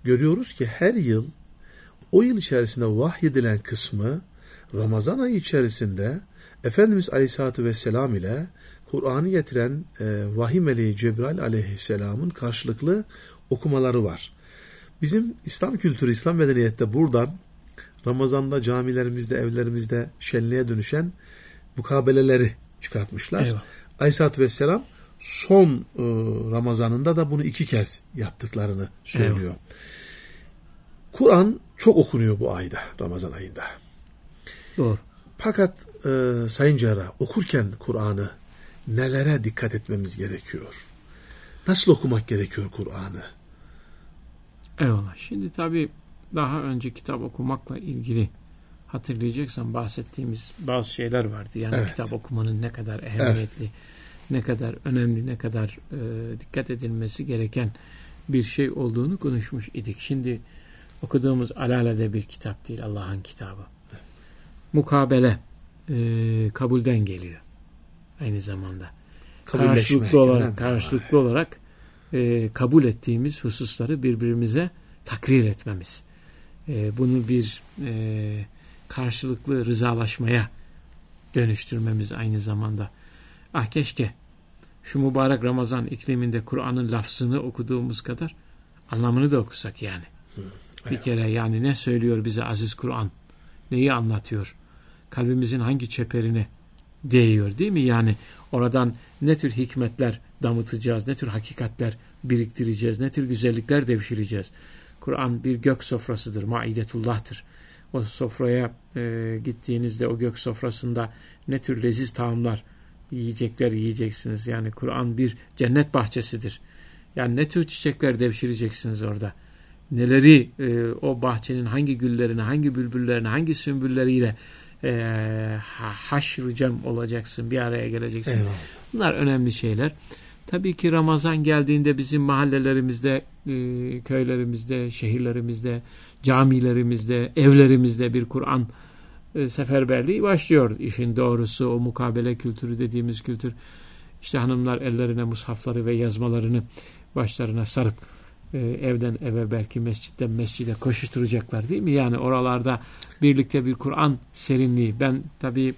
görüyoruz ki her yıl o yıl içerisinde vahyedilen kısmı Ramazan ayı içerisinde Efendimiz Aleyhisselatü Vesselam ile Kur'an'ı getiren vahiy meleği Cebrail Aleyhisselam'ın karşılıklı okumaları var. Bizim İslam kültürü, İslam medeniyette buradan Ramazan'da camilerimizde, evlerimizde şenliğe dönüşen mukabeleleri çıkartmışlar. Eyvallah. Aleyhisselatü Vesselam son Ramazan'ında da bunu 2 kez yaptıklarını söylüyor. Eyvallah. Kur'an çok okunuyor bu ayda, Ramazan ayında. Doğru. Fakat Sayın Cerrah, okurken Kur'an'ı nelere dikkat etmemiz gerekiyor? Nasıl okumak gerekiyor Kur'an'ı? Eyvallah. Şimdi tabii daha önce kitap okumakla ilgili hatırlayacaksan bahsettiğimiz bazı şeyler vardı. Yani evet. kitap okumanın ne kadar ehemmiyetli, ne kadar önemli, ne kadar dikkat edilmesi gereken bir şey olduğunu konuşmuş idik. Şimdi okuduğumuz alelade bir kitap değil, Allah'ın kitabı. Mukabele kabulden geliyor. Aynı zamanda. Karşılıklı olarak kabul ettiğimiz hususları birbirimize takrir etmemiz. Bunu bir karşılıklı rızalaşmaya dönüştürmemiz aynı zamanda. Ah keşke şu mübarek Ramazan ikliminde Kur'an'ın lafzını okuduğumuz kadar anlamını da okusak yani. Bir kere yani ne söylüyor bize aziz Kur'an? Neyi anlatıyor? Kalbimizin hangi çeperine değiyor değil mi? Yani oradan ne tür hikmetler damıtacağız, ne tür hakikatler biriktireceğiz, ne tür güzellikler devşireceğiz. Kur'an bir gök sofrasıdır, maidetullah'tır. O sofraya gittiğinizde o gök sofrasında ne tür leziz taamlar, yiyecekler yiyeceksiniz. Yani Kur'an bir cennet bahçesidir. Yani ne tür çiçekler devşireceksiniz orada. Neleri o bahçenin hangi güllerine, hangi bülbüllerine, hangi sümbülleriyle haşr-ı cem olacaksın, bir araya geleceksin. Eyvallah. Bunlar önemli şeyler. Tabii ki Ramazan geldiğinde bizim mahallelerimizde, köylerimizde, şehirlerimizde, camilerimizde, evlerimizde bir Kur'an seferberliği başlıyor. İşin doğrusu o mukabele kültürü dediğimiz kültür. İşte hanımlar ellerine mushafları ve yazmalarını başlarına sarıp evden eve, belki mescitten mescide koşuşturacaklar değil mi? Yani oralarda birlikte bir Kur'an serinliği. Ben tabii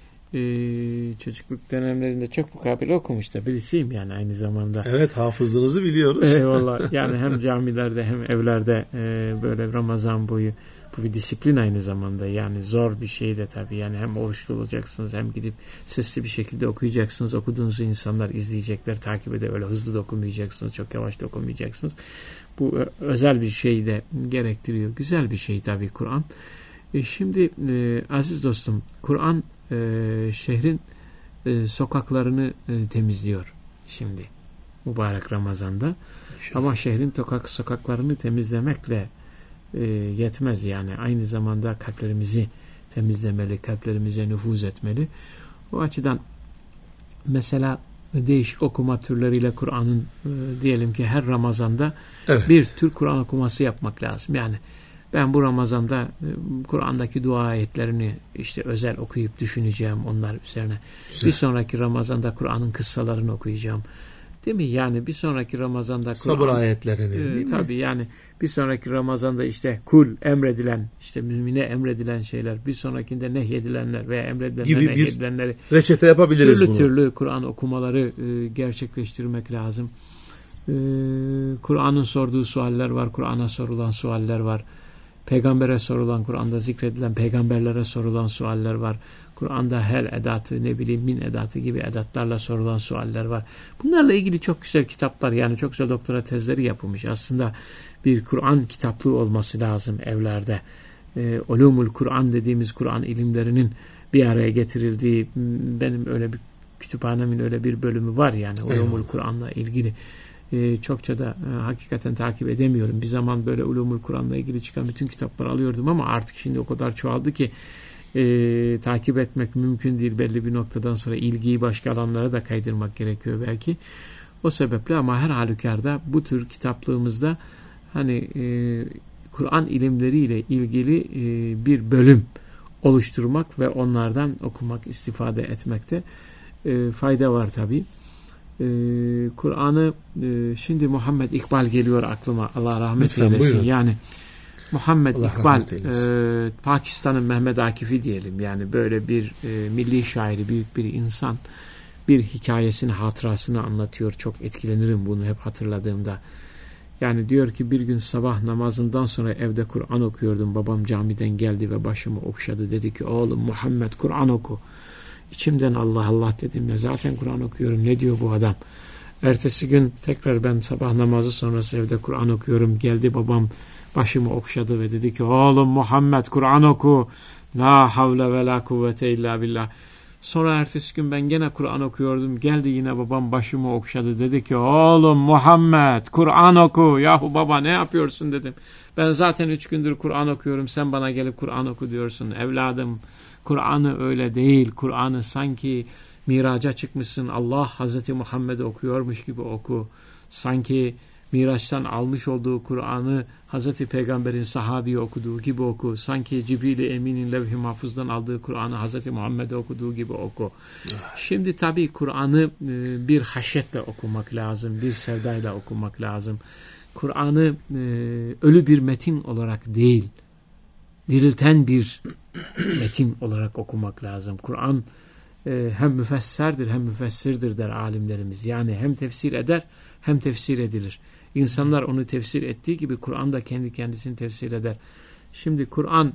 çocukluk dönemlerinde çok mukabele okumuş da birisiyim yani aynı zamanda. Evet, hafızlığınızı biliyoruz. Eyvallah. Yani hem camilerde hem evlerde böyle Ramazan boyu bu bir disiplin aynı zamanda. Yani zor bir şey de tabii. Yani hem oruçlu olacaksınız hem gidip sesli bir şekilde okuyacaksınız. Okuduğunuzu insanlar izleyecekler, takip eder. Öyle hızlı da okumayacaksınız, çok yavaş da okumayacaksınız. Bu özel bir şey de gerektiriyor. Güzel bir şey tabii Kur'an. Şimdi aziz dostum, Kur'an şehrin sokaklarını temizliyor şimdi mübarek Ramazan'da. İnşallah. Ama şehrin sokaklarını temizlemekle yetmez yani. Aynı zamanda kalplerimizi temizlemeli, kalplerimize nüfuz etmeli. O açıdan mesela değişik okuma türleriyle Kur'an'ın diyelim ki her Ramazan'da evet, bir tür Kur'an okuması yapmak lazım. Yani ben bu Ramazan'da Kur'an'daki dua ayetlerini işte özel okuyup düşüneceğim onlar üzerine. Güzel. Bir sonraki Ramazan'da Kur'an'ın kıssalarını okuyacağım. Değil mi? Yani bir sonraki Ramazan'da sabır ayetlerini değil tabii mi? Yani bir sonraki Ramazan'da işte kul emredilen, işte mümine emredilen şeyler, bir sonrakinde nehyedilenler veya emredilenler, gibi nehyedilenleri bir reçete yapabiliriz türlü bunu. Türlü Kur'an okumaları gerçekleştirmek lazım. Kur'an'ın sorduğu sualler var, Kur'an'a sorulan sualler var. Peygambere sorulan, Kur'an'da zikredilen peygamberlere sorulan sualler var. Kur'an'da hel edatı, ne bileyim min edatı gibi edatlarla sorulan sualler var. Bunlarla ilgili çok güzel kitaplar, yani çok güzel doktora tezleri yapılmış. Aslında bir Kur'an kitaplığı olması lazım evlerde. Ulumul Kur'an dediğimiz Kur'an ilimlerinin bir araya getirildiği, benim öyle bir kütüphanemin öyle bir bölümü var yani Ulumul Kur'an'la ilgili. Çokça da hakikaten takip edemiyorum. Bir zaman böyle Ulumul Kur'an'la ilgili çıkan bütün kitapları alıyordum ama artık şimdi o kadar çoğaldı ki takip etmek mümkün değil. Belli bir noktadan sonra ilgiyi başka alanlara da kaydırmak gerekiyor belki. O sebeple ama her halükarda bu tür kitaplığımızda hani Kur'an ilimleriyle ilgili bir bölüm oluşturmak ve onlardan okumak, istifade etmekte fayda var tabii. Kur'an'ı şimdi Muhammed İkbal geliyor aklıma. Allah rahmet Lütfen, eylesin. buyurun. Yani Muhammed Allah İkbal rahmet Pakistan'ın Mehmet Akif'i diyelim. Yani böyle bir milli şairi, büyük bir insan bir hikayesini, hatırasını anlatıyor. Çok etkilenirim bunu hep hatırladığımda. Yani diyor ki bir gün sabah namazından sonra evde Kur'an okuyordum. Babam camiden geldi ve başımı okşadı. Dedi ki oğlum Muhammed Kur'an oku. İçimden Allah Allah dedim ya, zaten Kur'an okuyorum, ne diyor bu adam? Ertesi gün tekrar ben sabah namazı sonrası evde Kur'an okuyorum. Geldi babam başımı okşadı ve dedi ki oğlum Muhammed Kur'an oku. La havle ve la kuvvete illa billah. Sonra ertesi gün ben gene Kur'an okuyordum. Geldi yine babam başımı okşadı. Dedi ki oğlum Muhammed Kur'an oku. Yahu baba ne yapıyorsun dedim. Ben zaten 3 gündür Kur'an okuyorum. Sen bana gelip Kur'an oku diyorsun. Evladım, Kur'an'ı öyle değil. Kur'an'ı sanki miraca çıkmışsın, Allah Hazreti Muhammed'i okuyormuş gibi oku. Sanki Miraç'tan almış olduğu Kur'an'ı Hazreti Peygamber'in sahabi okuduğu gibi oku. Sanki Cibril-i Emin'in levh-i mahfuzdan aldığı Kur'an'ı Hazreti Muhammed'e okuduğu gibi oku. Şimdi tabii Kur'an'ı bir haşyetle okumak lazım, bir sevdayla okumak lazım. Kur'an'ı ölü bir metin olarak değil, dirilten bir metin olarak okumak lazım. Kur'an hem müfesserdir hem müfessirdir der alimlerimiz. Yani hem tefsir eder hem tefsir edilir. İnsanlar onu tefsir ettiği gibi Kur'an da kendi kendisini tefsir eder. Şimdi Kur'an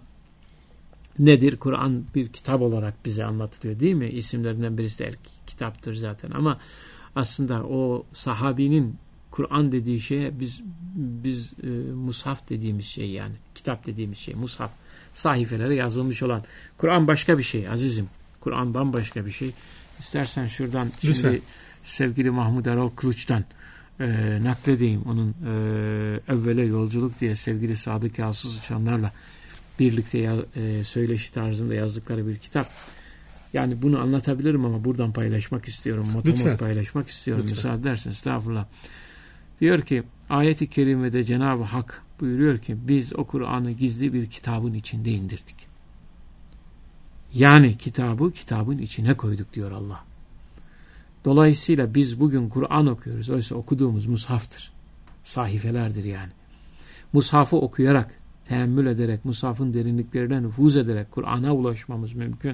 nedir? Kur'an bir kitap olarak bize anlatılıyor değil mi? İsimlerinden birisi de kitaptır zaten ama aslında o sahabinin Kur'an dediği şeye biz mushaf dediğimiz şey, yani kitap dediğimiz şey, mushaf, sahifelere yazılmış olan. Kur'an başka bir şey azizim. Kur'an bambaşka bir şey. İstersen şuradan şimdi sevgili Mahmud Erol Kılıç'tan nakledeyim. Onun Evvele Yolculuk diye sevgili Sadık Yağsız Uçanlarla birlikte söyleşi tarzında yazdıkları bir kitap. Yani bunu anlatabilirim ama buradan paylaşmak istiyorum. Motomot paylaşmak istiyorum. Müsaade edersin. Estağfurullah. Diyor ki ayet-i kerimede Cenab-ı Hak buyuruyor ki biz o Kur'an'ı gizli bir kitabın içinde indirdik. Yani kitabın içine koyduk diyor Allah. Dolayısıyla biz bugün Kur'an okuyoruz. Oysa okuduğumuz mushaftır. Sahifelerdir yani. Mushafı okuyarak, teemmül ederek, mushafın derinliklerine nüfuz ederek Kur'an'a ulaşmamız mümkün.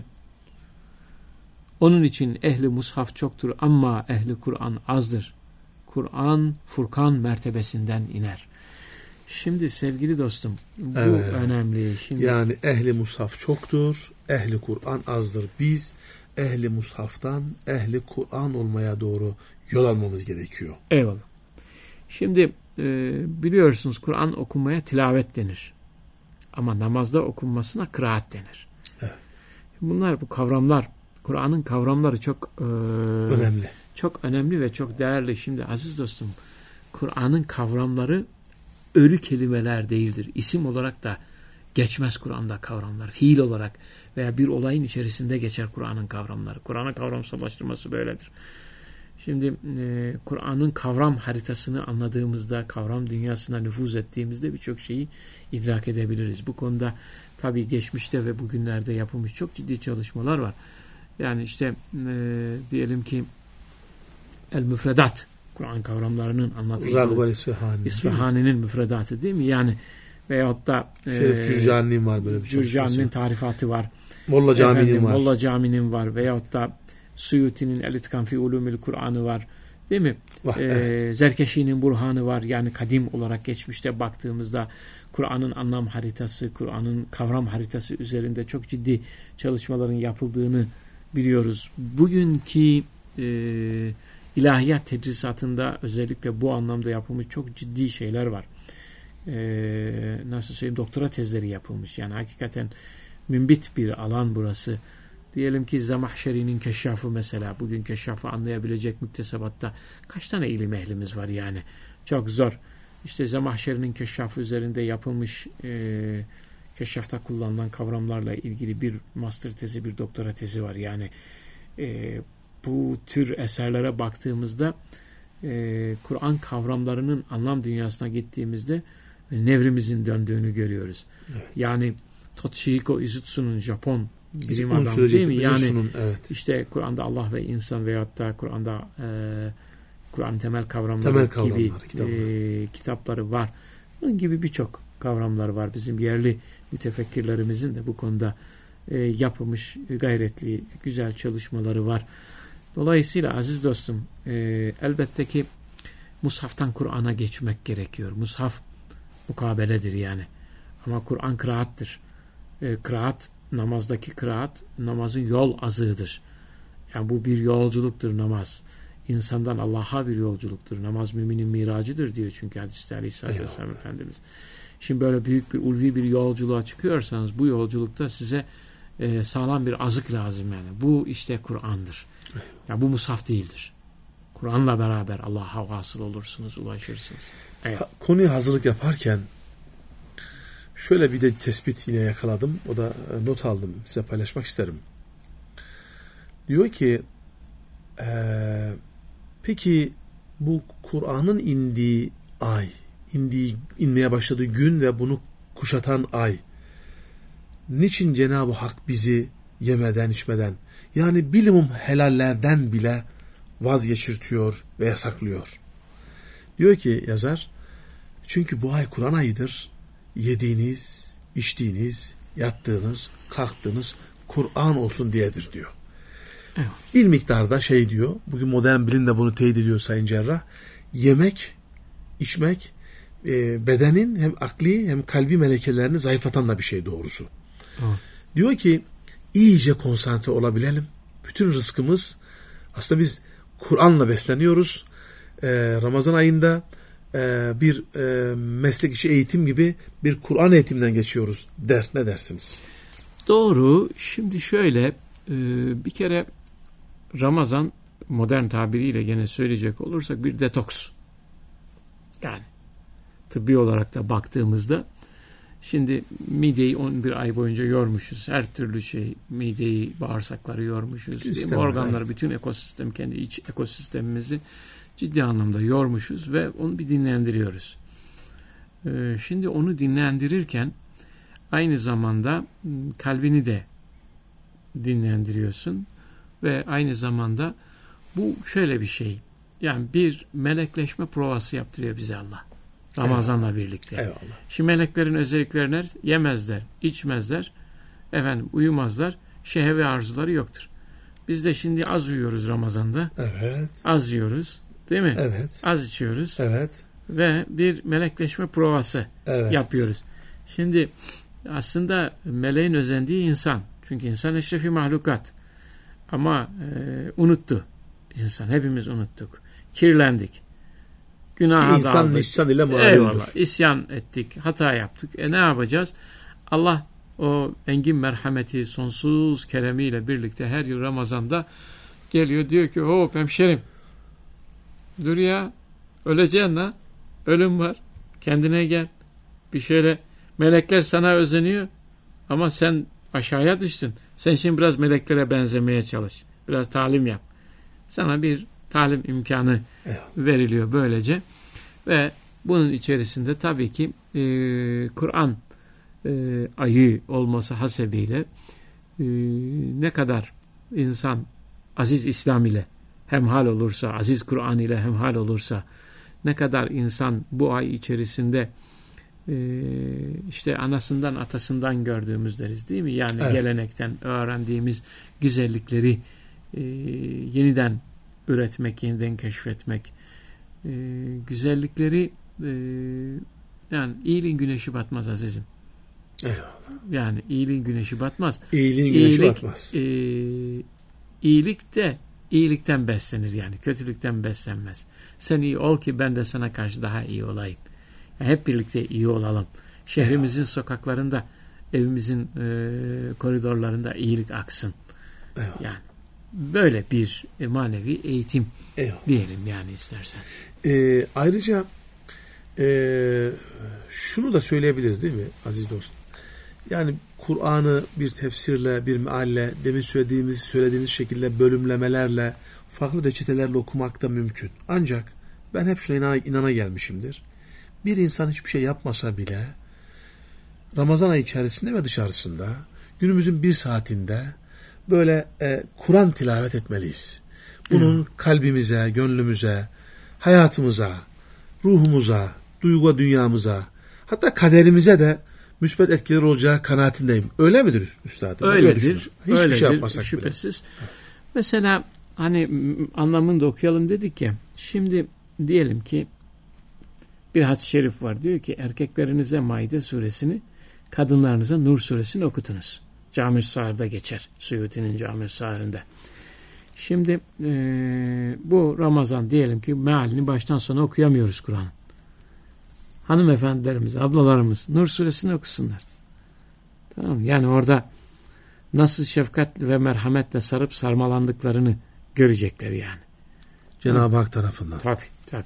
Onun için ehli mushaf çoktur ama ehli Kur'an azdır. Kur'an Furkan mertebesinden iner. Şimdi sevgili dostum, bu önemli. Şimdi, yani ehli mushaf çoktur, ehli Kur'an azdır. Biz ehli mushaftan ehli Kur'an olmaya doğru yol almamız gerekiyor. Eyvallah. Şimdi biliyorsunuz Kur'an okunmaya tilavet denir. Ama namazda okunmasına kıraat denir. Evet. Bunlar, bu kavramlar, Kur'an'ın kavramları çok önemli. Çok önemli ve çok değerli. Şimdi aziz dostum, Kur'an'ın kavramları ölü kelimeler değildir. İsim olarak da geçmez Kur'an'da kavramlar. Fiil olarak veya bir olayın içerisinde geçer Kur'an'ın kavramları. Kur'an'ın kavramsallaştırması böyledir. Şimdi Kur'an'ın kavram haritasını anladığımızda, kavram dünyasına nüfuz ettiğimizde birçok şeyi idrak edebiliriz. Bu konuda tabii geçmişte ve bugünlerde yapılmış çok ciddi çalışmalar var. Yani işte diyelim ki El-Müfredat, Kur'an kavramlarının anlatıldığı İsfahani'nin müfredatı değil mi? Yani veyahut da Şerif Cürcani'nin var böyle bir Cürcani'nin tarifatı var. Molla Cami'nin var. Molla Cami'nin var. Veyahut da Suyuti'nin El-İtkan fi Ulumil Kur'an'ı var. Değil mi? Zerkeşi'nin Burhan'ı var. Yani kadim olarak geçmişte baktığımızda Kur'an'ın anlam haritası, Kur'an'ın kavram haritası üzerinde çok ciddi çalışmaların yapıldığını biliyoruz. Bugünkü ilahiyat tedrisatında özellikle bu anlamda yapılmış çok ciddi şeyler var. Nasıl söyleyeyim, doktora tezleri yapılmış. Yani hakikaten mümbit bir alan burası. Diyelim ki Zemahşeri'nin keşşafı mesela, bugün keşşafı anlayabilecek müktesebatta kaç tane ilim ehlimiz var yani. Çok zor. İşte Zemahşeri'nin keşşafı üzerinde yapılmış keşşafta kullanılan kavramlarla ilgili bir master tezi, bir doktora tezi var. Yani bu tür eserlere baktığımızda Kur'an kavramlarının anlam dünyasına gittiğimizde nevrimizin döndüğünü görüyoruz. Evet. Yani Toshihiko Izutsu'nun Japon bilim adamı değil mi? Yani evet. işte Kur'an'da Allah ve insan veyahut da Kur'an'da Kur'an temel kavramları gibi kitapları. Kitapları var. Bunun gibi birçok kavramlar var. Bizim yerli mütefekkirlerimizin de bu konuda yapılmış gayretli, güzel çalışmaları var. Dolayısıyla aziz dostum, elbette ki mushaftan Kur'an'a geçmek gerekiyor. Mushaf mukabeledir yani. Ama Kur'an kıraattır. Kıraat, namazdaki kıraat, namazın yol azığıdır. Yani bu bir yolculuktur namaz. İnsandan Allah'a bir yolculuktur. Namaz müminin miracıdır diyor çünkü hadiste Aleyhisselatü Vesselam Efendimiz. Şimdi böyle büyük bir ulvi bir yolculuğa çıkıyorsanız bu yolculukta size sağlam bir azık lazım yani. Bu işte Kur'an'dır. Yani bu mushaf değildir. Kur'an'la beraber Allah'a vasıl olursunuz, ulaşırsınız. Evet. Konuya hazırlık yaparken şöyle bir de tespit yine yakaladım. O da not aldım. Size paylaşmak isterim. Diyor ki peki bu Kur'an'ın indiği ay, inmeye başladığı gün ve bunu kuşatan ay, niçin Cenab-ı Hak bizi yemeden içmeden, yani bilimum helallerden bile vazgeçirtiyor ve yasaklıyor? Diyor ki yazar, çünkü bu ay Kur'an ayıdır. Yediğiniz, içtiğiniz, yattığınız, kalktığınız Kur'an olsun diyedir diyor. Evet. Bir miktarda diyor, bugün modern bilim de bunu teyit ediyor Sayın Cerrah, yemek, içmek bedenin hem akli hem kalbi melekelerini zayıflatan da bir şey doğrusu. Evet. Diyor ki iyice konsantre olabilelim. Bütün rızkımız, aslında biz Kur'an'la besleniyoruz. Ramazan ayında bir meslek içi eğitim gibi bir Kur'an eğitiminden geçiyoruz der. Ne dersiniz? Doğru. Şimdi şöyle bir kere Ramazan modern tabiriyle gene söyleyecek olursak bir detoks. Yani tıbbi olarak da baktığımızda şimdi mideyi 11 ay boyunca yormuşuz. Her türlü mideyi, bağırsakları yormuşuz. Organları, bütün ekosistem, kendi iç ekosistemimizi ciddi anlamda yormuşuz ve onu bir dinlendiriyoruz. Şimdi onu dinlendirirken aynı zamanda kalbini de dinlendiriyorsun ve aynı zamanda bu şöyle bir şey. Yani bir melekleşme provası yaptırıyor bize Allah. Ramazan'la birlikte. Eyvallah. Şimdi meleklerin özelliklerine yemezler, içmezler, uyumazlar, şehve arzuları yoktur. Biz de şimdi az uyuyoruz Ramazan'da. Evet. Az yiyoruz, değil mi? Evet. Az içiyoruz. Evet. Ve bir melekleşme provası yapıyoruz. Şimdi aslında meleğin özendiği insan. Çünkü insan eşrefi mahlukat. Ama unuttu insan. Hepimiz unuttuk. Kirlendik. Günaha daldık. İnsan nisyan ile malumdur. İsyan ettik. Hata yaptık. Ne yapacağız? Allah o engin merhameti, sonsuz keremiyle birlikte her yıl Ramazan'da geliyor. Diyor ki hop hemşerim, dur ya, öleceksin ha. Ölüm var. Kendine gel. Bir şöyle, melekler sana özeniyor ama sen aşağıya düştün. Sen şimdi biraz meleklere benzemeye çalış. Biraz talim yap. Sana bir talim imkanı veriliyor böylece. Ve bunun içerisinde tabii ki Kur'an ayı olması hasebiyle ne kadar insan aziz İslam ile hemhal olursa, aziz Kur'an ile hemhal olursa, ne kadar insan bu ay içerisinde işte anasından atasından gördüğümüz deriz değil mi? Yani gelenekten öğrendiğimiz güzellikleri yeniden üretmek, yeniden keşfetmek, güzellikleri yani iyiliğin güneşi batmaz azizim. Eyvallah. Yani iyiliğin güneşi batmaz. İyiliğin güneşi batmaz. İyilik de iyilikten beslenir yani. Kötülükten beslenmez. Sen iyi ol ki ben de sana karşı daha iyi olayım. Yani hep birlikte iyi olalım. Şehrimizin sokaklarında, evimizin koridorlarında iyilik aksın. Yani böyle bir manevi eğitim diyelim yani istersen. Ayrıca şunu da söyleyebiliriz değil mi aziz dostum? Yani Kur'an'ı bir tefsirle, bir mealle, demin söylediğimiz şekilde bölümlemelerle, farklı reçetelerle okumak da mümkün. Ancak ben hep şuna inana gelmişimdir. Bir insan hiçbir şey yapmasa bile Ramazan ayı içerisinde ve dışarısında günümüzün bir saatinde böyle Kur'an tilavet etmeliyiz. Bunun kalbimize, gönlümüze, hayatımıza, ruhumuza, duygu ve dünyamıza, hatta kaderimize de müsbet etkiler olacağı kanaatindeyim. Öyle midir üstadım? Öyledir. Hiçbir öyledir, şey yapmasak şüphesiz. Bile. Mesela hani anlamını da okuyalım dedik ya. Şimdi diyelim ki bir hadis-i şerif var. Diyor ki erkeklerinize Maide suresini, kadınlarınıza Nur suresini okutunuz. Cami-i Sağır'da geçer. Suyuti'nin Cami-i Sağır'ında. Şimdi bu Ramazan diyelim ki mealini baştan sona okuyamıyoruz Kur'an. Hanımefendilerimiz, ablalarımız Nur suresini okusunlar. Tamam mı? Yani orada nasıl şefkat ve merhametle sarıp sarmalandıklarını görecekler yani. Cenab-ı Hak tarafından. Tabii.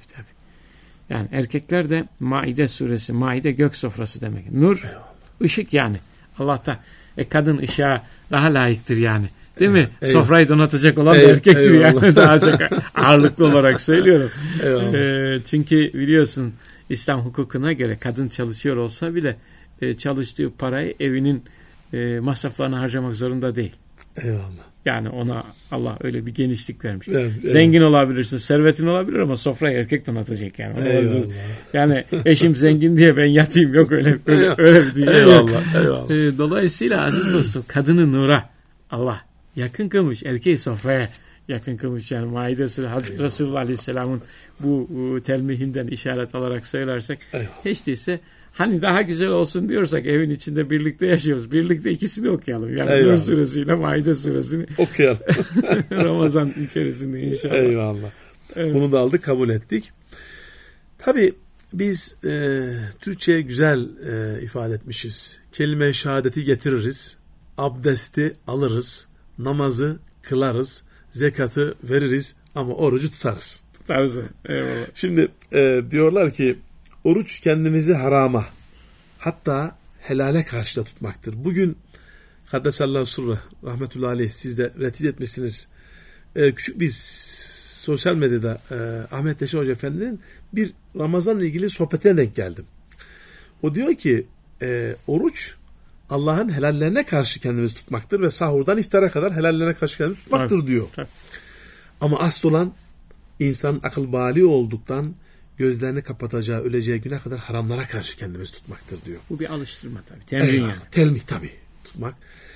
Yani erkekler de Maide suresi, Maide gök sofrası demek. Nur, ışık yani. Allah'ta kadın ışığa daha layıktır yani. Değil mi? Eyvallah. Sofrayı donatacak olan da erkektir yani. Daha çok ağırlıklı olarak söylüyorum. Çünkü biliyorsun İslam hukukuna göre kadın çalışıyor olsa bile çalıştığı parayı evinin masraflarını harcamak zorunda değil. Eyvallah. Yani ona Allah öyle bir genişlik vermiş. Evet. Zengin olabilirsin, servetin olabilir ama sofrayı erkek donatacak yani. Yani eşim zengin diye ben yatayım yok öyle bir dünya. Eyvallah. Dolayısıyla aziz dostum kadını nura Allah yakın kılmış, erkeği sofraya yakın kılmış yani Maide suresi Resulullah Aleyhisselam'ın bu telmihinden işaret alarak söylersek hiç değilse hani daha güzel olsun diyorsak evin içinde birlikte yaşıyoruz. Birlikte ikisini okuyalım. Yani Nur suresiyle Maide suresini okuyalım. Ramazan içerisinde inşallah. Eyvallah. Evet. Bunu da aldık, kabul ettik. Tabii biz Türkçe'ye güzel ifade etmişiz. Kelime-i şehadeti getiririz. Abdesti alırız. Namazı kılarız. Zekatı veririz ama orucu tutarız. Tutarız. Eyvallah. Şimdi diyorlar ki oruç kendimizi harama hatta helale karşı da tutmaktır. Bugün Kaddesallahu sırrı rahmetullahi aleyh siz de retweet etmişsiniz. Küçük bir sosyal medyada Ahmet Teşe Hoca Efendi'nin bir Ramazan'la ilgili sohbetine denk geldim. O diyor ki oruç Allah'ın helallerine karşı kendimizi tutmaktır ve sahurdan iftara kadar helallerine karşı kendimizi tutmaktır diyor. Ama asıl olan insanın akıl bali olduktan gözlerini kapatacağı, öleceği güne kadar haramlara karşı kendimizi tutmaktır diyor. Bu bir alıştırma tabii. Temrin yani. Telmih tabii. Tutmak.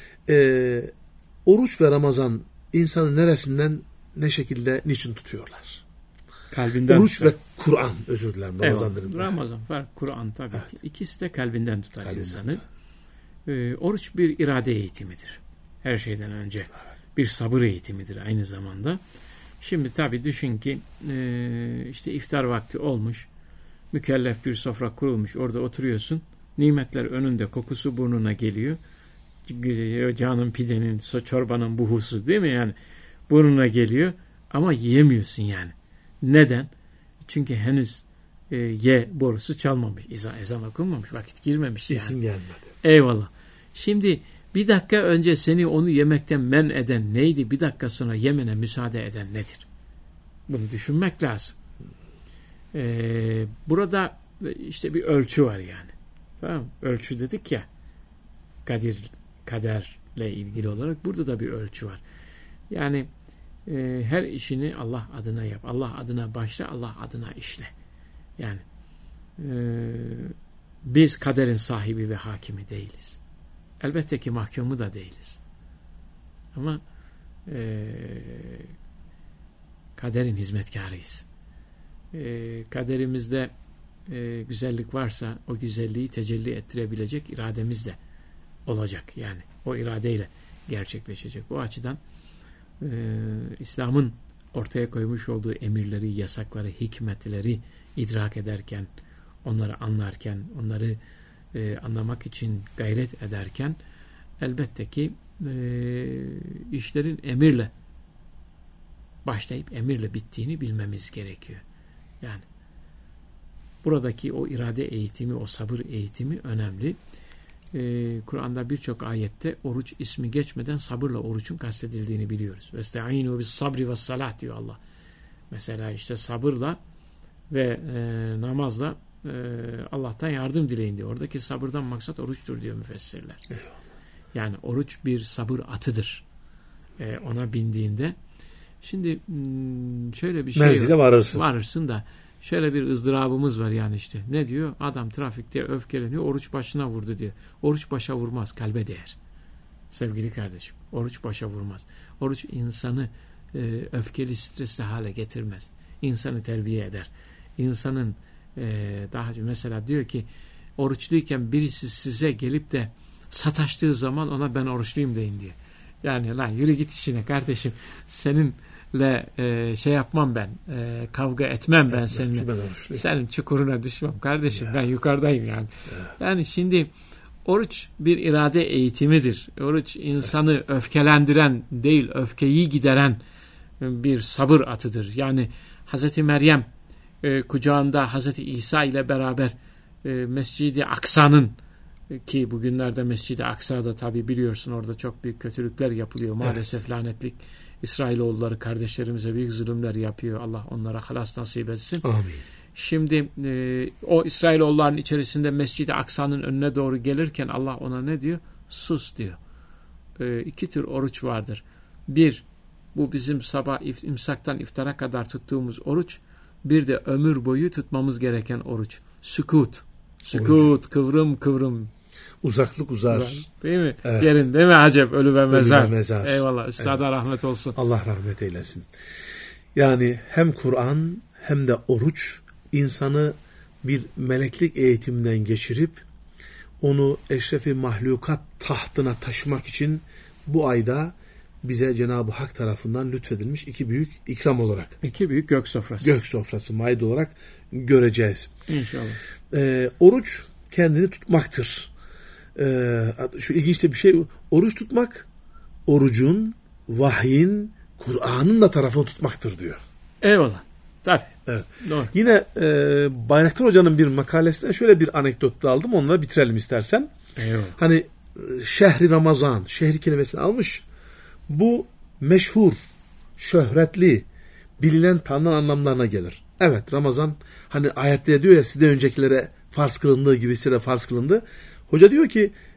Oruç ve Ramazan insanın neresinden ne şekilde niçin tutuyorlar? Kalbinden oruç tutar. Ve Kur'an özür dilerim. Ramazan var. Kur'an tabii ki. İkisi de kalbinden tutar insanı. Oruç bir irade eğitimidir. Her şeyden önce. Bir sabır eğitimidir aynı zamanda. Şimdi tabii düşün ki işte iftar vakti olmuş. Mükellef bir sofra kurulmuş. Orada oturuyorsun. Nimetler önünde. Kokusu burnuna geliyor. Canın pidenin, çorbanın buhusu değil mi? Yani burnuna geliyor. Ama yiyemiyorsun yani. Neden? Çünkü henüz ye borusu çalmamış. Ezan okunmamış. Vakit girmemiş yani. İsim gelmedi. Eyvallah. Şimdi bir dakika önce seni onu yemekten men eden neydi? Bir dakika sonra yemene müsaade eden nedir? Bunu düşünmek lazım. Burada işte bir ölçü var yani. Tamam mı? Ölçü dedik ya. Kaderle ilgili olarak burada da bir ölçü var. Yani her işini Allah adına yap. Allah adına başla, Allah adına işle. Yani biz kaderin sahibi ve hakimi değiliz. Elbette ki mahkumu da değiliz. Ama kaderin hizmetkarıyız. Kaderimizde güzellik varsa o güzelliği tecelli ettirebilecek irademiz de olacak. Yani o iradeyle gerçekleşecek. Bu açıdan İslam'ın ortaya koymuş olduğu emirleri, yasakları, hikmetleri idrak ederken, onları anlarken, onları anlamak için gayret ederken elbette ki işlerin emirle başlayıp emirle bittiğini bilmemiz gerekiyor. Yani buradaki o irade eğitimi, o sabır eğitimi önemli. Kur'an'da birçok ayette oruç ismi geçmeden sabırla orucun kastedildiğini biliyoruz. Vesta'inu bis sabri ve salat diyor Allah. Mesela işte sabırla ve namazla Allah'tan yardım dileyin diyor. Oradaki sabırdan maksat oruçtur diyor müfessirler. Yani oruç bir sabır atıdır. Ona bindiğinde Şimdi şöyle bir şey menzile varırsın da şöyle bir ızdırabımız var yani işte. Ne diyor? Adam trafikte öfkeleniyor, oruç başına vurdu diyor. Oruç başa vurmaz, kalbe değer. Sevgili kardeşim, oruç başa vurmaz. Oruç insanı öfkeli, stresli hale getirmez. İnsanı terbiye eder. İnsanın daha önce mesela diyor ki oruçluyken birisi size gelip de sataştığı zaman ona ben oruçluyum deyin diyor. Yani lan yürü git işine kardeşim. Seninle şey yapmam ben. Kavga etmem ben seninle. Senin çukuruna düşmem kardeşim. Ben yukarıdayım yani. Yani şimdi oruç bir irade eğitimidir. Oruç insanı öfkelendiren değil, öfkeyi gideren bir sabır atıdır. Yani Hazreti Meryem kucağında Hazreti İsa ile beraber Mescid-i Aksa'nın, ki bugünlerde Mescid-i Aksa'da tabi biliyorsun orada çok büyük kötülükler yapılıyor. Maalesef lanetlik İsrailoğulları kardeşlerimize büyük zulümler yapıyor. Allah onlara halas nasip etsin. Amin. Şimdi o İsrailoğulların içerisinde Mescid-i Aksa'nın önüne doğru gelirken Allah ona ne diyor? Sus diyor. İki tür oruç vardır. Bir, bu bizim sabah imsaktan iftara kadar tuttuğumuz oruç. Bir de ömür boyu tutmamız gereken oruç. Sükut. Sükut, kıvrım kıvrım. Uzaklık uzar. Değil mi? Evet. Yerin değil mi Acep? Ölü ve mezar. Ölü ve mezar. Eyvallah. Üstada evet. Rahmet olsun. Allah rahmet eylesin. Yani hem Kur'an hem de oruç insanı bir meleklik eğitiminden geçirip onu eşrefi mahlukat tahtına taşımak için bu ayda bize Cenab-ı Hak tarafından lütfedilmiş iki büyük ikram olarak. İki büyük gök sofrası. Gök sofrası, maide olarak göreceğiz. İnşallah. Oruç kendini tutmaktır. Şu ilginç de bir şey, oruç tutmak, orucun, vahyin, Kur'an'ın da tarafını tutmaktır diyor. Eyvallah. Tabii. Evet. Doğru. Yine Bayraktar Hoca'nın bir makalesinden şöyle bir anekdot da aldım. Onunla bitirelim istersen. Eyvallah. Hani şehri Ramazan, şehri kelimesini almış. Bu meşhur, şöhretli, bilinen, tanınan anlamlarına gelir. Evet, Ramazan hani ayette diyor ya, sizden öncekilere farz kılındığı gibi size farz kılındı. Hoca diyor ki